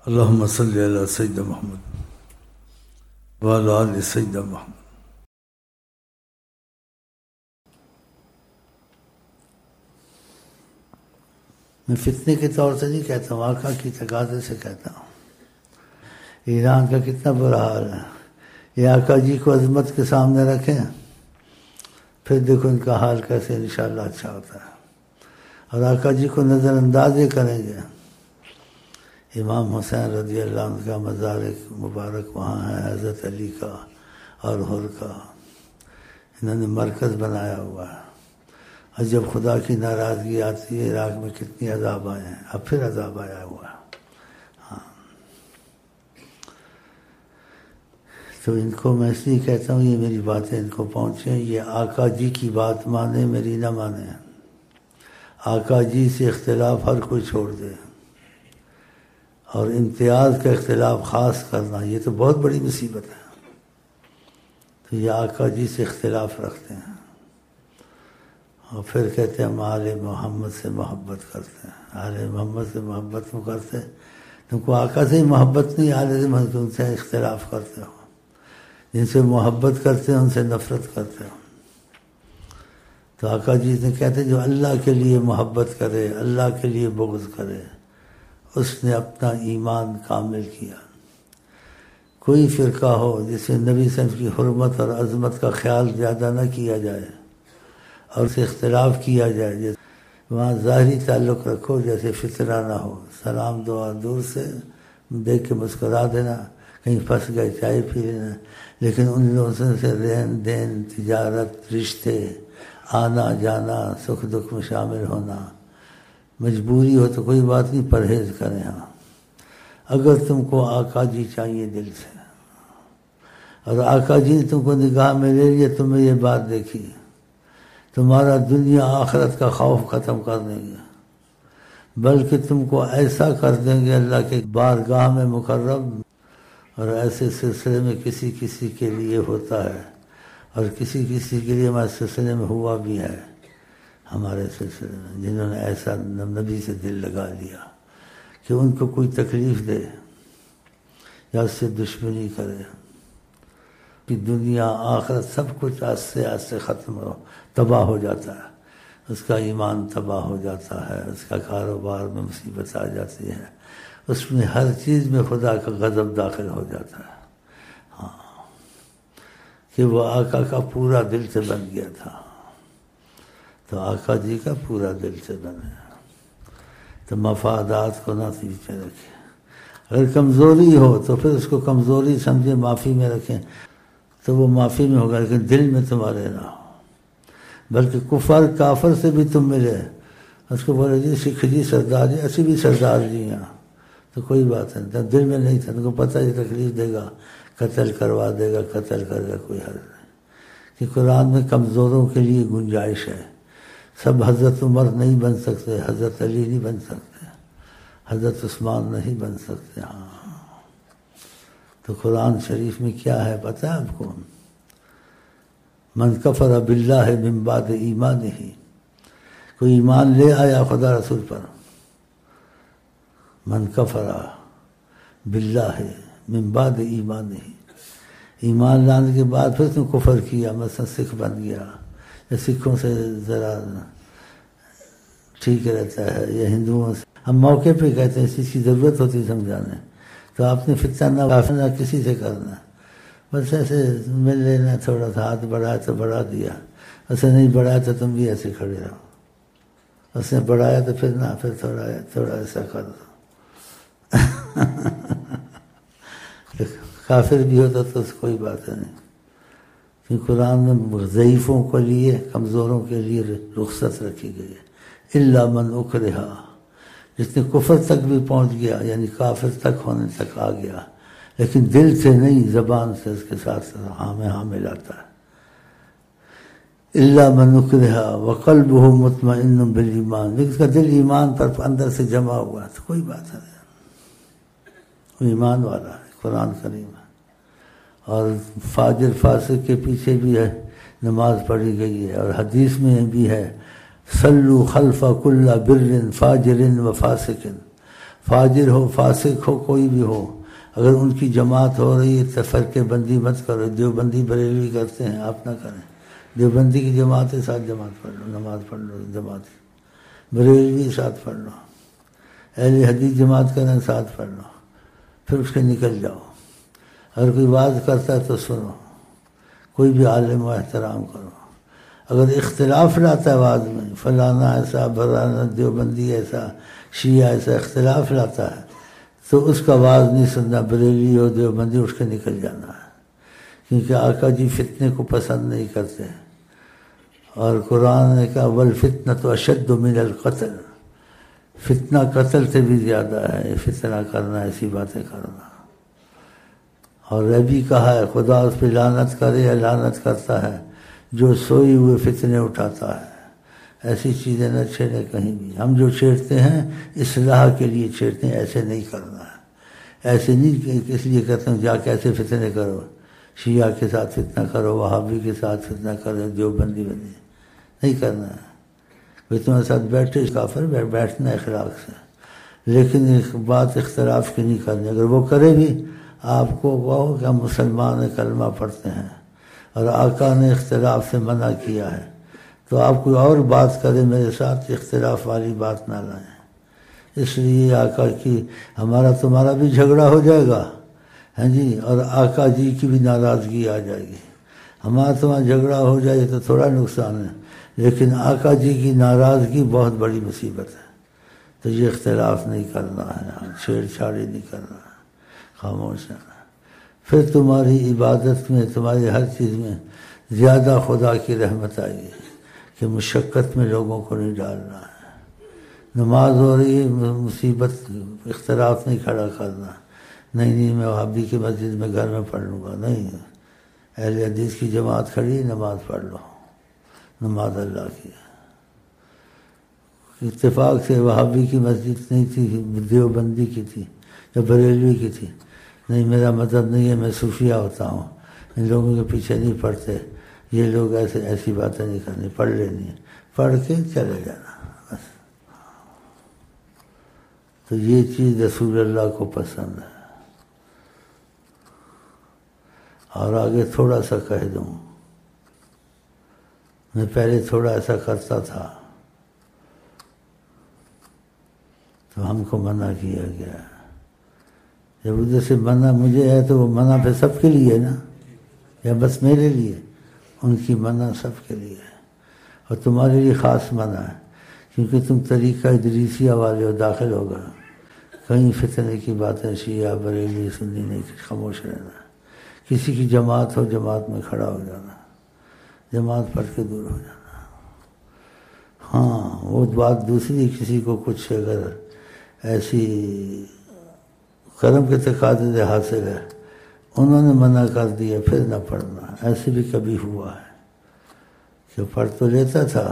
اللہم صلی علی سیدنا محمد وعلی آل سیدنا محمد۔ میں فتنے کے طور سے نہیں کہتا ہوں، آقا کی تقاضے سے کہتا ہوں۔ ایران کا کتنا برا حال ہے، یہ آقا جی کو عظمت کے سامنے رکھیں، پھر دیکھو ان کا حال کیسے انشاءاللہ اچھا ہوتا ہے۔ اور آقا جی کو نظر انداز کریں گے، امام حسین رضی اللہ عنہ کا مزار مبارک وہاں ہے، حضرت علی کا اور حر کا، انہوں نے مرکز بنایا ہوا ہے۔ اور جب خدا کی ناراضگی آتی ہے، عراق میں کتنی عذاب آئے ہیں، اب پھر عذاب آیا ہوا ہے۔ ہاں، تو ان کو میں اس لیے کہتا ہوں یہ میری باتیں ان کو پہنچیں، یہ آقا جی کی بات مانے، میری نہ مانے۔ آقا جی سے اختلاف ہر کوئی چھوڑ دے، اور امتیاز کا اختلاف خاص کرنا یہ تو بہت بڑی مصیبت ہے۔ تو یہ آقا جی سے اختلاف رکھتے ہیں اور پھر کہتے ہیں ہم آل محمد سے محبت کرتے ہیں۔ آل محمد سے محبت کیوں کرتے ہیں؟ تم کو آقا سے ہی محبت نہیں، آل محمد سے اختلاف کرتے ہو۔ جن سے محبت کرتے ہیں ان سے نفرت کرتے ہو۔ تو آقا جی نے کہتے ہیں جو اللہ کے لیے محبت کرے، اللہ کے لیے بغض کرے، اس نے اپنا ایمان کامل کیا۔ کوئی فرقہ ہو جس میں نبی صلی اللہ علیہ وسلم کی حرمت اور عظمت کا خیال زیادہ نہ کیا جائے اور اسے اختلاف کیا جائے، جیسے وہاں ظاہری تعلق رکھو، جیسے فتنہ نہ ہو، سلام دعا دور سے دیکھ کے مسکرا دینا، کہیں پھنس گئے چائے پی لینا، لیکن ان لوگوں سے لین دین، تجارت، رشتے، آنا جانا، سکھ دکھ میں شامل ہونا، مجبوری ہو تو کوئی بات نہیں، پرہیز کریں۔ ہاں، اگر تم کو آقا جی چاہیے دل سے، اور آقا جی نے تم کو نگاہ میں لے لیا، تمہیں یہ بات دیکھی، تمہارا دنیا آخرت کا خوف ختم کر دیں گے، بلکہ تم کو ایسا کر دیں گے اللہ کے بارگاہ میں مقرب۔ اور ایسے سلسلے میں کسی کسی کے لیے ہوتا ہے، اور کسی کسی کے لیے ہمارے سلسلے میں ہوا بھی ہے، ہمارے سلسلے میں جنہوں نے ایسا نبی سے دل لگا لیا کہ ان کو کوئی تکلیف دے یا اس سے دشمنی کرے کہ دنیا آخرت سب کچھ آہستہ آہستہ ختم ہو، تباہ ہو جاتا ہے، اس کا ایمان تباہ ہو جاتا ہے، اس کا کاروبار میں مصیبت آ جاتی ہے، اس میں ہر چیز میں خدا کا غضب داخل ہو جاتا ہے۔ ہاں، کہ وہ آقا کا پورا دل سے بن گیا تھا، تو آقا جی کا پورا دل سے بنے، تو مفادات کو نہ پیچھے رکھے۔ اگر کمزوری ہو تو پھر اس کو کمزوری سمجھے، معافی میں رکھیں تو وہ معافی میں ہوگا، لیکن دل میں تمہارے نہ ہو۔ بلکہ کفر کافر سے بھی تم ملے، اس کو بولے جی سکھ جی سردار جی، اسی بھی سردار جی ہیں، تو کوئی بات نہیں، دل میں نہیں تھا، ان کو پتہ یہ تکلیف دے گا، قتل کروا دے گا، قتل کرے گا، کوئی حل نہیں۔ کہ قرآن میں کمزوروں کے لیے گنجائش ہے، سب حضرت عمر نہیں بن سکتے، حضرت علی نہیں بن سکتے، حضرت عثمان نہیں بن سکتے۔ ہاں، تو قرآن شریف میں کیا ہے پتہ ہے آپ کو؟ من کفر باللہ من بعد ایمانہ، کوئی ایمان لے آیا خدا رسول پر، من کفر باللہ من بعد ایمانہ، ایمان لانے کے بعد پھر تم کفر کیا، مثلا سکھ بن گیا، یا سکھوں سے ذرا ٹھیک رہتا ہے، یا ہندوؤں سے، ہم موقع پہ کہتے ہیں اس چیز کی ضرورت ہوتی ہے سمجھانے، تو آپ نے فتنہ نہ کسی سے کرنا، بس ایسے مل لینا، تھوڑا سا ہاتھ بڑھایا تو بڑھا دیا، اسے نہیں بڑھایا تو تم بھی ایسے کھڑے رہو، اس نے بڑھایا تو پھر نہ، پھر تھوڑا ایسا کر دو۔ کافر بھی ہوتا تو کوئی بات نہیں، کیونکہ قرآن میں ضعیفوں کے لیے، کمزوروں کے لیے رخصت رکھی گئی ہے۔ الا من اکرہ، جس نے کفر تک بھی پہنچ گیا، یعنی کافر تک ہونے تک آ گیا، لیکن دل سے نہیں، زبان سے اس کے ساتھ ہاں میں ہاں ملاتا ہے۔ الا من اکرہ وقلبہ مطمئن بالایمان، لیکن اس کا دل ایمان پر اندر سے جمع ہوا ہے، تو کوئی بات نہیں، وہ ایمان والا ہے، قرآن کریم ہے۔ اور فاجر فاسق کے پیچھے بھی ہے نماز پڑھی گئی ہے، اور حدیث میں بھی ہے صلو خلف کل بر فاجر و فاسق، فاجر ہو فاسق ہو کوئی بھی ہو، اگر ان کی جماعت ہو رہی ہے تو فرقے بندی مت کرو. دیوبندی بریلوی کرتے ہیں، آپ نہ کریں. دیوبندی کی جماعت کے ساتھ جماعت پڑھ لو، نماز پڑھ لو جماعت. بریلوی ساتھ پڑھ لو، اہل حدیث جماعت کریں ساتھ پڑھ لو، پھر اس کے نکل جاؤ. اگر کوئی واز کرتا ہے تو سنو، کوئی بھی عالم و احترام کرو. اگر اختلاف لاتا ہے واز میں، فلانا ایسا، بھرانا دیوبندی ایسا، شیعہ ایسا اختلاف لاتا ہے، تو اس کا واز نہیں سننا. بریلوی ہو دیوبندی، اٹھ کے نکل جانا ہے. کیونکہ آقا جی فتنے کو پسند نہیں کرتے، اور قرآن نے کہا والفتنۃ اشد من القتل، فتنہ قتل سے بھی زیادہ ہے فتنہ کرنا، ایسی باتیں کرنا. اور یہ بھی کہا ہے خدا اس پہ لعنت کرے یا لعنت کرتا ہے جو سوئی ہوئے فتنے اٹھاتا ہے. ایسی چیزیں نہ چھیڑے کہیں بھی. ہم جو چھیڑتے ہیں اصلاح کے لیے چھیڑتے ہیں، ایسے نہیں کرنا ہے. ایسے نہیں کہ اس لیے کہتے ہیں جا کے ایسے فتنے کرو، شیعہ کے ساتھ فتنہ کرو، وہابی کے ساتھ فتنہ کرو، دیوبندی بندی نہیں کرنا ہے. کوئی تمہارے ساتھ بیٹھے کافر بیٹھنا اخلاق سے، لیکن ایک بات اختلاف کی نہیں کرنی. اگر وہ کرے بھی آپ کو کہو کہ ہم مسلمان کلمہ پڑھتے ہیں اور آقا نے اختلاف سے منع کیا ہے، تو آپ کوئی اور بات کرے میرے ساتھ، اختلاف والی بات نہ لائیں. اس لیے آقا کی ہمارا تمہارا بھی جھگڑا ہو جائے گا، ہاں جی، اور آقا جی کی بھی ناراضگی آ جائے گی. ہمارا تمہارا جھگڑا ہو جائے تو تھوڑا نقصان ہے، لیکن آقا جی کی ناراضگی بہت بڑی مصیبت ہے. تو یہ اختلاف نہیں کرنا ہے، چھیڑ چھاڑی نہیں کرنا ہے، خاموش رہنا. پھر تمہاری عبادت میں، تمہاری ہر چیز میں زیادہ خدا کی رحمت آئے گی کہ مشقت میں لوگوں کو نہیں ڈالنا ہے. نماز ہو رہی ہے، مصیبت اختلاف نہیں کھڑا کرنا. نہیں میں وہابی کی مسجد میں گھر میں پڑھ لوں گا، نہیں. اہل حدیث کی جماعت کھڑی، نماز پڑھ لو، نماز اللہ کی. اتفاق سے وہابی کی مسجد نہیں تھی، دیوبندی کی تھی یا بریلوی کی تھی. نہیں میرا مطلب نہیں ہے میں صوفیہ ہوتا ہوں، ان لوگوں کے پیچھے نہیں پڑھتے. یہ لوگ ایسی باتیں نہیں کرنی، پڑھ لینی ہے، پڑھ کے چلے جانا بس. تو یہ چیز رسول اللہ کو پسند ہے. اور آگے تھوڑا سا کہہ دوں، میں پہلے تھوڑا ایسا کرتا تھا تو ہم کو منع کیا گیا. جب ادھر سے منع مجھے ہے تو وہ منع پہ سب کے لیے نا، یا بس میرے لیے؟ ان کی منع سب کے لیے ہے، اور تمہارے لیے خاص منع ہے کیونکہ تم طریقہ ادریسیہ والے ہو. داخل ہوگا کہیں فتنے کی باتیں، شیعہ بریلی سنی نہیں، خاموش رہنا. کسی کی جماعت ہو، جماعت میں کھڑا ہو جانا، جماعت پڑھ کے دور ہو جانا. ہاں وہ بات دوسری، کسی کو کچھ اگر ایسی کرم کے تقاضے حاصل ہے، انہوں نے منع کر دیا پھر نہ پڑھنا. ایسے بھی کبھی ہوا ہے کہ پڑھ تو لیتا تھا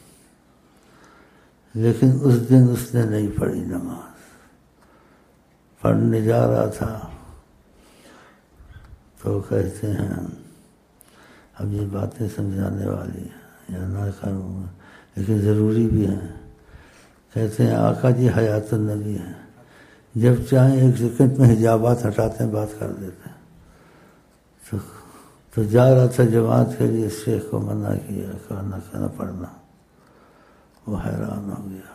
لیکن اس دن اس نے نہیں پڑھی نماز. پڑھنے جا رہا تھا تو کہتے ہیں اب یہ باتیں سمجھانے والی ہیں یا نہ کروں گا لیکن ضروری بھی ہیں. کہتے ہیں آقا جی حیات النبی ہیں، جب چاہیں ایک سیکنڈ میں حجابات ہٹاتے ہیں، بات کر دیتے ہیں. تو جا رہا تھا جماعت کے لیے، شیخ کو منع کیا، کہا نہ پڑھنا. وہ حیران ہو گیا،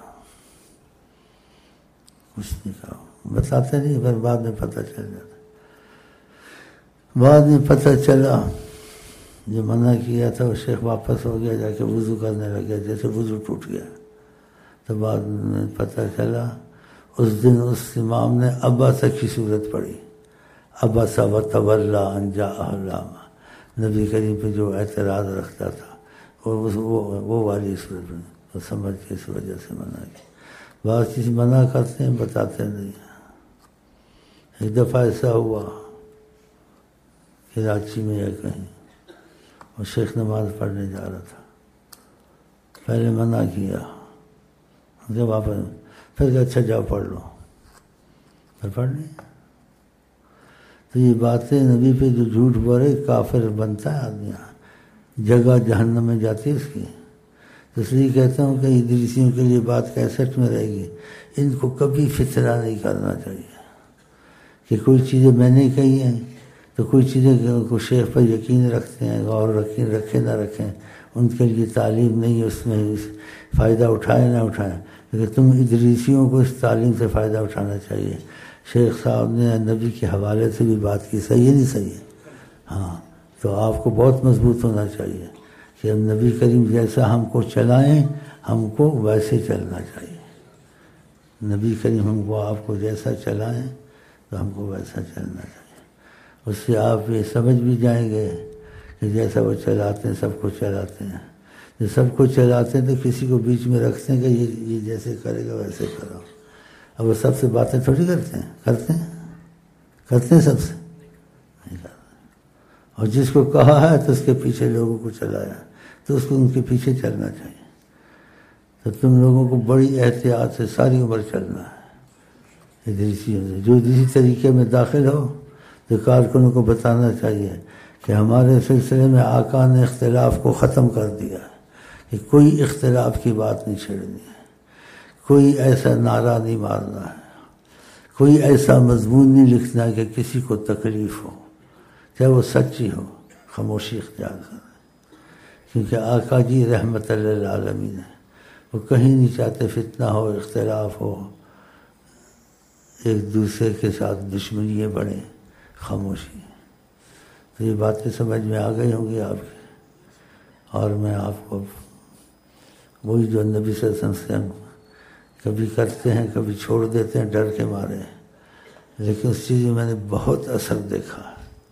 کچھ نہیں کہا. بتاتے نہیں پھر بعد میں پتہ چل جاتا. بعد میں پتہ چلا جو منع کیا تھا وہ شیخ واپس ہو گیا، جا کے وضو کرنے لگا، جیسے وضو ٹوٹ گیا. تو بعد میں پتہ چلا اس دن اس امام نے عباسہ کی صورت پڑھی، عباسہ وتولیٰ ان جاءہ الأعمى. نبی کریم پہ جو اعتراض رکھتا تھا وہ والی صورت پڑھی. تو سمجھ کے اس وجہ سے منع کی. بعض چیز منع کرتے ہیں، بتاتے نہیں. ایک دفعہ ایسا ہوا کراچی میں یا کہیں، اور شیخ نماز پڑھنے جا رہا تھا. پہلے منع کیا، جب آپ پھر کہ اچھا جاؤ پڑھ لو، پھر پڑھ لیں. تو یہ باتیں نبی پہ جو جھوٹ بولے کافر بنتا ہے آدمی، جگہ جہنم میں جاتی ہے اس کی. تو اس لیے کہتا ہوں کہ ادریسیوں کے لیے بات 61 میں رہے گی، ان کو کبھی فتنہ نہیں کرنا چاہیے کہ کوئی چیزیں میں نے کہی ہیں تو کوئی چیزیں کو شیخ پر یقین رکھتے ہیں، غور رکھیں نہ رکھیں، ان کے لیے تعلیم نہیں، اس میں فائدہ اٹھائیں نہ اٹھائیں، لیکن تم ادریسیوں کو اس تعلیم سے فائدہ اٹھانا چاہیے۔ شیخ صاحب نے نبی کے حوالے سے بھی بات کی، صحیح ہے نہیں صحیح ہے؟ ہاں، تو آپ کو بہت مضبوط ہونا چاہیے کہ ہم نبی کریم جیسا ہم کو چلائیں، ہم کو ویسے چلنا چاہیے۔ نبی کریم ہم کو آپ کو جیسا چلائیں تو ہم کو ویسا چلنا چاہیے۔ اس سے آپ یہ سمجھ بھی جائیں گے کہ جیسا وہ چلاتے ہیں سب کو چلاتے ہیں، جو سب کو چلاتے ہیں تو کسی کو بیچ میں رکھتے ہیں کہ یہ جیسے کرے گا ویسے کرو۔ اب وہ سب سے باتیں تھوڑی کرتے ہیں سب سے نہیں کرتے۔ اور جس کو کہا ہے تو اس کے پیچھے لوگوں کو چلایا تو اس کو ان کے پیچھے چلنا چاہیے۔ تو تم لوگوں کو بڑی احتیاط سے ساری عمر چلنا ہے ادریسیوں سے۔ جو اسی طریقے میں داخل ہو تو کارکنوں کو بتانا چاہیے کہ ہمارے سلسلے میں آقا نے اختلاف کو ختم کر دیا ہے، کہ کوئی اختلاف کی بات نہیں چھیڑنی ہے، کوئی ایسا نعرہ نہیں مارنا ہے، کوئی ایسا مضمون نہیں لکھنا کہ کسی کو تکلیف ہو، چاہے وہ سچی ہو، خاموشی اختیار کریں۔ کیونکہ آقا جی رحمت للعالمین ہے، وہ کہیں نہیں چاہتے فتنہ ہو، اختلاف ہو، ایک دوسرے کے ساتھ دشمنیاں بڑھیں، خاموشی۔ تو یہ باتیں سمجھ میں آ گئی ہوں گی آپ کی، اور میں آپ کو وہی جو نبی صلی اللہ علیہ وسلم سے ہم کبھی کرتے ہیں کبھی چھوڑ دیتے ہیں ڈر کے مارے، لیکن اس چیز میں نے بہت اثر دیکھا،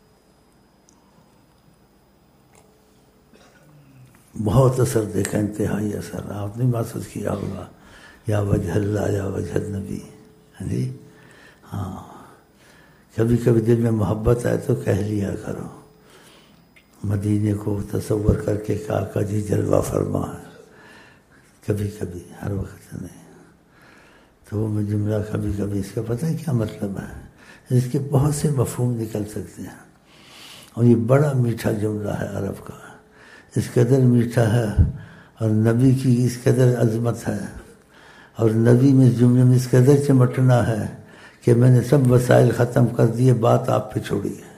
بہت اثر دیکھا، انتہائی اثر۔ آپ نے محسوس کیا ہوگا، یا وجہ اللہ یا وجہ النبی، جی ہاں۔ کبھی کبھی دل میں محبت آئے تو کہہ لیا کرو، مدینے کو تصور کر کے کہ آقا جی جلوہ فرما ہے، کبھی کبھی، ہر وقت نہیں۔ تو وہ میں جملہ کبھی کبھی، اس کا پتہ ہے کیا مطلب ہے؟ اس کے بہت سے مفہوم نکل سکتے ہیں، اور یہ بڑا میٹھا جملہ ہے عرب کا، اس قدر میٹھا ہے، اور نبی کی اس قدر عظمت ہے، اور نبی میں اس جملے میں اس قدر چمٹنا ہے کہ میں نے سب وسائل ختم کر دیے، بات آپ پہ چھوڑی ہے۔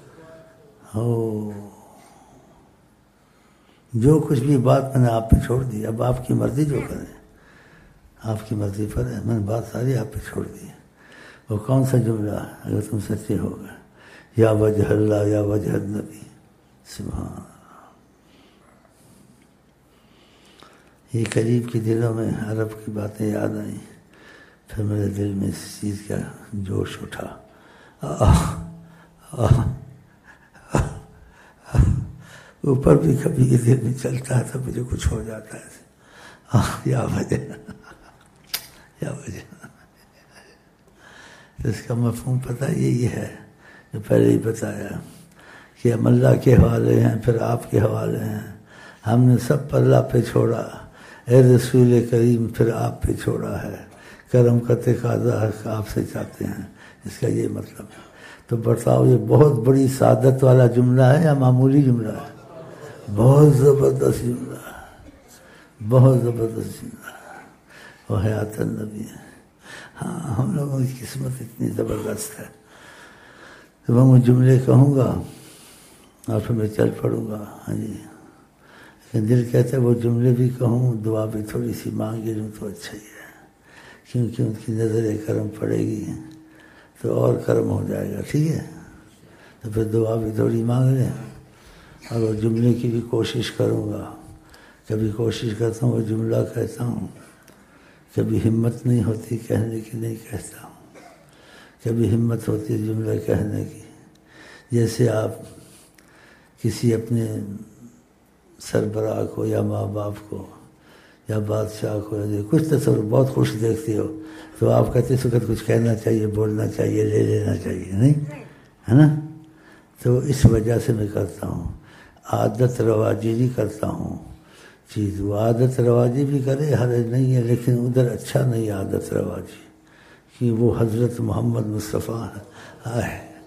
جو کچھ بھی بات میں نے آپ پہ چھوڑ دی، اب آپ کی مرضی جو کریں، آپ کی مرضی پر ہے، میں نے بات ساری آپ پہ چھوڑ دی ہے۔ وہ کون سا جملہ ہے؟ اگر تم سچے ہو گئے، یا وجہ اللہ یا وجہ النبی، سبحان اللہ۔ یہ قریب کے دلوں میں عرب کی باتیں یاد آئیں، پھر میرے دل میں اس چیز کا جوش اٹھا، اوپر بھی کبھی یہ دل میں چلتا ہے تو مجھے کچھ ہو جاتا ہے، یا وجہ یا وجہ۔ اس کا مفہوم پتہ یہی ہے جو پہلے ہی بتایا کہ ہم اللہ کے حوالے ہیں، پھر آپ کے حوالے ہیں، ہم نے سب پر اللہ پہ چھوڑا، اے رسول کریم پھر آپ پہ چھوڑا ہے، کرم کا تقاضا آپ سے چاہتے ہیں، اس کا یہ مطلب ہے۔ تو بتاؤ یہ بہت بڑی سعادت والا جملہ ہے یا معمولی جملہ ہے؟ بہت زبردست جملہ ہے، بہت زبردست جملہ ہے، وہ حیات النبی ہے۔ ہاں، ہم لوگوں کی قسمت اتنی زبردست ہے۔ تو میں وہ جملے کہوں گا اور پھر میں چل پڑوں گا، ہاں جی، لیکن دل کہتا ہے وہ جملے بھی کہوں، دعا بھی تھوڑی سی مانگے لوں تو اچھا ہی ہے، کیونکہ ان کی نظر کرم پڑے گی تو اور کرم ہو جائے گا، ٹھیک ہے؟ تو پھر دعا بھی تھوڑی مانگ لیں، اور وہ جملے کی بھی کوشش کروں گا۔ کبھی کوشش کرتا ہوں وہ جملہ کہتا ہوں، کبھی ہمت نہیں ہوتی کہنے کی، نہیں کہتا ہوں، کبھی ہمت ہوتی ہے جملہ کہنے کی۔ جیسے آپ کسی اپنے سربراہ کو یا ماں باپ کو یا بادشاہ کو کچھ تصور بہت خوش دیکھتی ہو تو آپ کہتے اس وقت کچھ کہنا چاہیے، بولنا چاہیے، لے لینا چاہیے، نہیں ہے نا؟ تو اس وجہ سے میں کرتا ہوں، عادت رواجی نہیں کرتا ہوں چیز۔ وہ عادت رواجی بھی کرے حرج نہیں ہے، لیکن ادھر اچھا نہیں عادت رواجی، کہ وہ حضرت محمد مصطفیٰ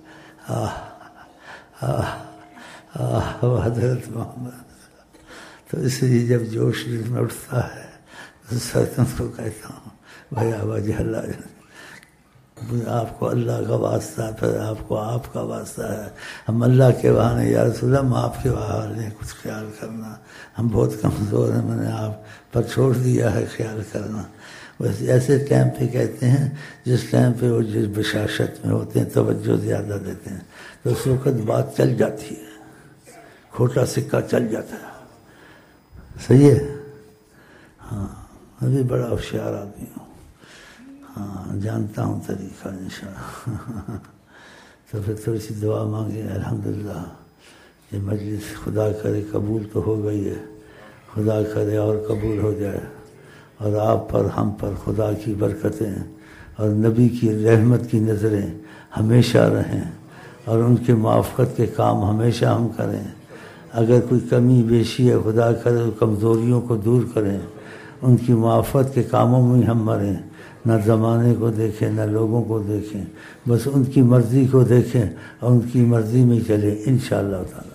وہ حضرت محمد، تو اس لیے جب جوش دل میں اٹھتا ہے تو سرطنت کو کہتا ہوں بھیا وجہ اللہ، آپ کو اللہ کا واسطہ ہے، پھر آپ کو آپ کا واسطہ ہے، ہم اللہ کے بہانے یا رسول اللہ ہم آپ کے بہانے کچھ خیال کرنا، ہم بہت کمزور ہیں، میں نے آپ پر چھوڑ دیا ہے خیال کرنا۔ ویسے ایسے ٹائم پہ کہتے ہیں جس ٹائم پہ وہ جس بشاشت میں ہوتے ہیں، توجہ زیادہ دیتے ہیں، تو اس وقت بات چل جاتی ہے، کھوٹا سکہ چل جاتا ہے۔ صحیح ہے؟ ہاں میں بھی بڑا ہوشیار آدمی ہوں، ہاں جانتا ہوں طریقہ انشاءاللہ۔ تو پھر تھوڑی سی دعا مانگے۔ الحمدللہ یہ مجلس خدا کرے قبول تو ہو گئی ہے، خدا کرے اور قبول ہو جائے، اور آپ پر ہم پر خدا کی برکتیں اور نبی کی رحمت کی نظریں ہمیشہ رہیں، اور ان کے موافقت کے کام ہمیشہ ہم کریں۔ اگر کوئی کمی بیشی ہے خدا کرے تو کمزوریوں کو دور کریں، ان کی موافقت کے کاموں میں ہم مریں، نہ زمانے کو دیکھیں نہ لوگوں کو دیکھیں، بس ان کی مرضی کو دیکھیں اور ان کی مرضی میں چلیں انشاءاللہ تعالی۔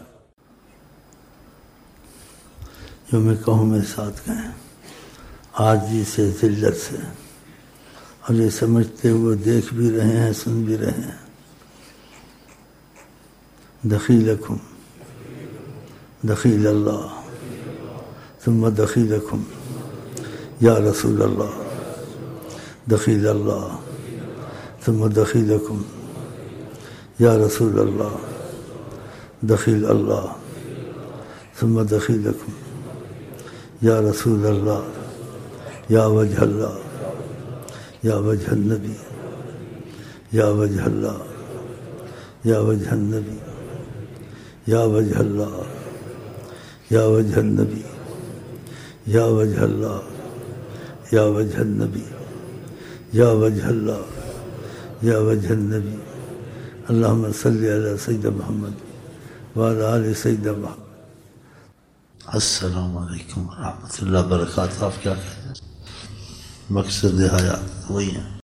جو میں کہوں میں ساتھ کہیں، عاجزی سے، ذلت سے، اور یہ سمجھتے ہوئے دیکھ بھی رہے ہیں سن بھی رہے ہیں۔ دخیلکم دخیل اللہ ثم دخیلکم یا رسول اللہ، دخیل اللہ ثم دخیلکم یا رسول اللہ، دخیل اللہ ثم دخیلکم یا رسول اللہ، یا وجہ اللہ، یا وجہ النبی، یا وجہ اللہ، یا وجہ النبی، یا وجہ اللہ، یا وجہ النبی، یا وجہ اللہ، یا وجہ النبی، یا وجہ اللہ، یا وجہ النبی۔ اللہم صلی علی سیدنا محمد وعلی آل سیدنا محمد۔ السلام علیکم ورحمۃ اللہ وبرکاتہ۔ آپ کیا کہتے ہیں؟ مقصد حیات وہی ہیں۔